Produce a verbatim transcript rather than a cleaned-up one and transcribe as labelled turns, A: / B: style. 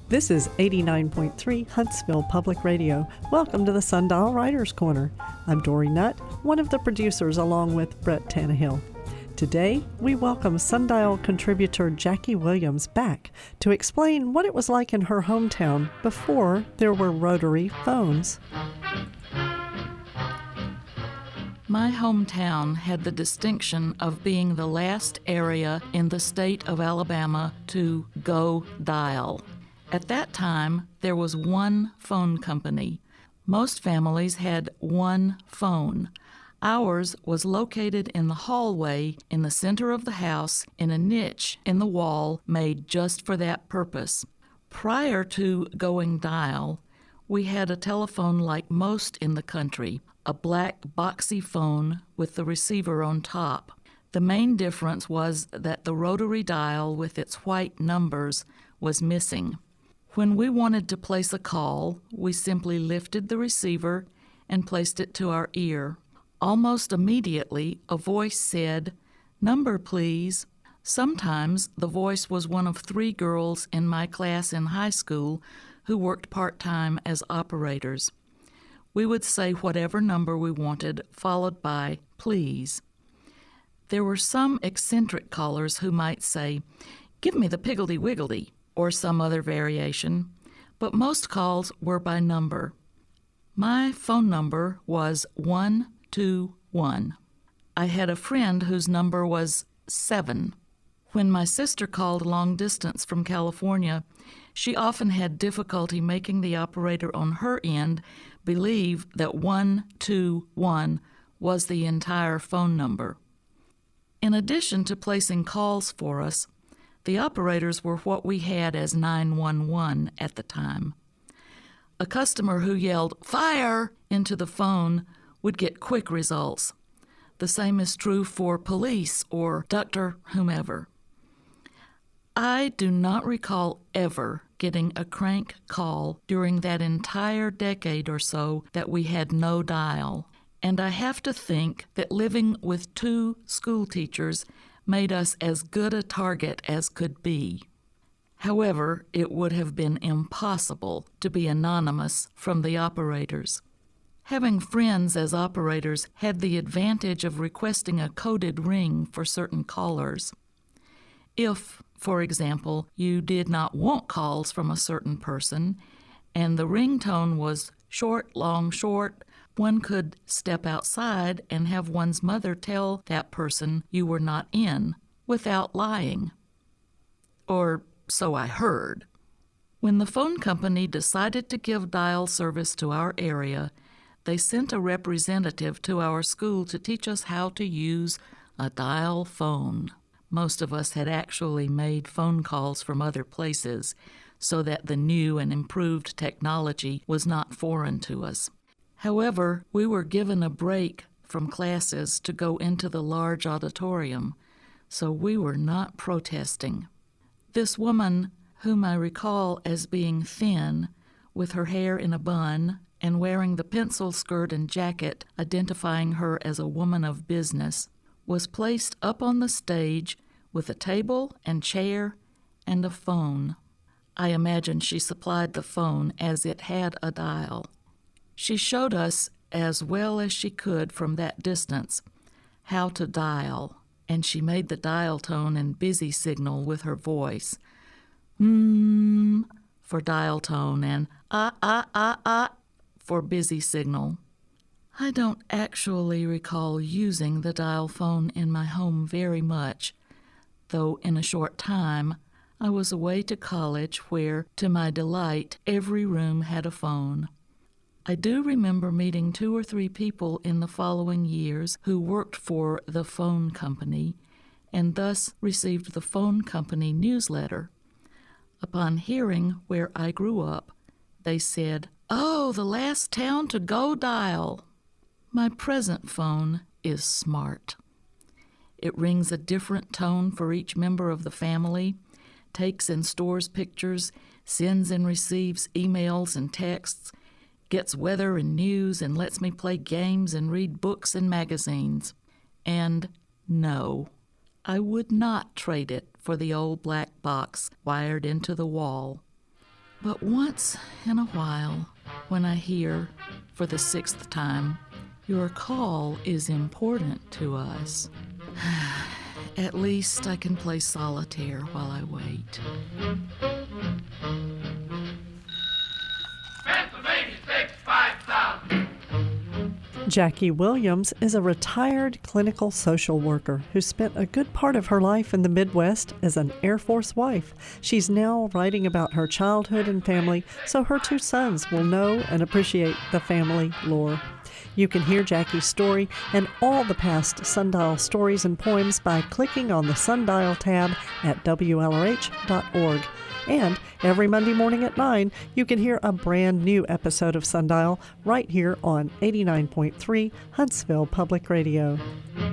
A: This is eighty-nine point three Huntsville Public Radio. Welcome to the Sundial Writers Corner. I'm Dory Nutt, one of the producers, along with Brett Tannehill. Today, we welcome Sundial contributor Jackie Williams back to explain what it was like in her hometown before there were rotary phones.
B: My hometown had the distinction of being the last area in the state of Alabama to go dial. At that time, there was one phone company. Most families had one phone. Ours was located in the hallway in the center of the house in a niche in the wall made just for that purpose. Prior to going dial, we had a telephone like most in the country, a black boxy phone with the receiver on top. The main difference was that the rotary dial with its white numbers was missing. When we wanted to place a call, we simply lifted the receiver and placed it to our ear. Almost immediately, a voice said, "Number, please." Sometimes the voice was one of three girls in my class in high school who worked part-time as operators. We would say whatever number we wanted, followed by "please." There were some eccentric callers who might say, "Give me the piggledy-wiggledy," or some other variation, but most calls were by number. My phone number was one two one. I had a friend whose number was seven. When my sister called long distance from California, she often had difficulty making the operator on her end believe that one two one was the entire phone number. In addition to placing calls for us, the operators were what we had as nine one one at the time. A customer who yelled "fire" into the phone would get quick results. The same is true for police or doctor whomever. I do not recall ever getting a crank call during that entire decade or so that we had no dial, and I have to think that living with two school teachers made us as good a target as could be. However, it would have been impossible to be anonymous from the operators. Having friends as operators had the advantage of requesting a coded ring for certain callers. If, for example, you did not want calls from a certain person, and the ringtone was short, long, short, one could step outside and have one's mother tell that person you were not in without lying. Or so I heard. When the phone company decided to give dial service to our area, they sent a representative to our school to teach us how to use a dial phone. Most of us had actually made phone calls from other places, so that the new and improved technology was not foreign to us. However, we were given a break from classes to go into the large auditorium, so we were not protesting. This woman, whom I recall as being thin, with her hair in a bun, and wearing the pencil skirt and jacket identifying her as a woman of business, was placed up on the stage with a table and chair and a phone. I imagine she supplied the phone as it had a dial. She showed us, as well as she could from that distance, how to dial, and she made the dial tone and busy signal with her voice. Mm for dial tone and ah, ah, ah, ah for busy signal. I don't actually recall using the dial phone in my home very much, though in a short time I was away to college where, to my delight, every room had a phone. I do remember meeting two or three people in the following years who worked for the phone company and thus received the phone company newsletter. Upon hearing where I grew up, they said, "Oh, the last town to go dial." My present phone is smart. It rings a different tone for each member of the family, takes and stores pictures, sends and receives emails and texts, gets weather and news, and lets me play games and read books and magazines. And no, I would not trade it for the old black box wired into the wall. But once in a while, when I hear, for the sixth time, your call is important to us, at least I can play solitaire while I wait.
C: Pennsylvania six five thousand.
A: Jackie Williams is a retired clinical social worker who spent a good part of her life in the Midwest as an Air Force wife. She's now writing about her childhood and family so her two sons will know and appreciate the family lore. You can hear Jackie's story and all the past Sundial stories and poems by clicking on the Sundial tab at W L R H dot org. And every Monday morning at nine, you can hear a brand new episode of Sundial right here on eighty-nine point three Huntsville Public Radio.